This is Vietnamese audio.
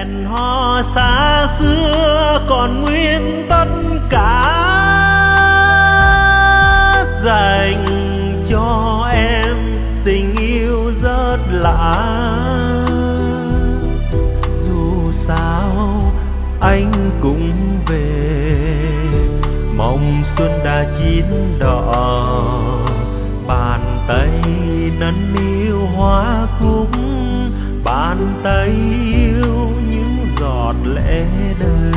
hẹn hò xa xưa còn nguyên tất cả, dành cho em tình yêu rất lạ. Dù sao anh cũng về, mong xuân đã chín đỏ, bàn tay nâng niu hoa cúc, bàn tay yêu những giọt lệ đời.